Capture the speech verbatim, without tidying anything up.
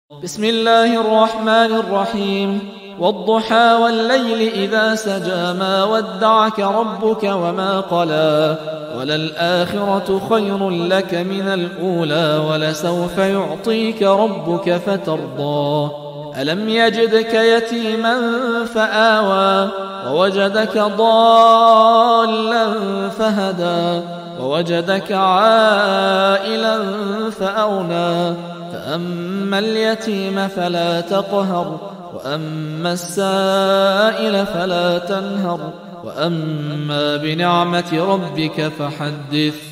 بسم الله الرحمن الرحيم والضحى والليل إذا سجى ما ودعك ربك وما قلى وللآخرة خير لك من الأولى ولسوف يعطيك ربك فترضى ألم يجدك يتيما فآوى ووجدك ضالا فهدى ووجدك عائلا فأغنى فأما اليتيم فلا تقهر وأما السائل فلا تنهر وأما بنعمة ربك فحدث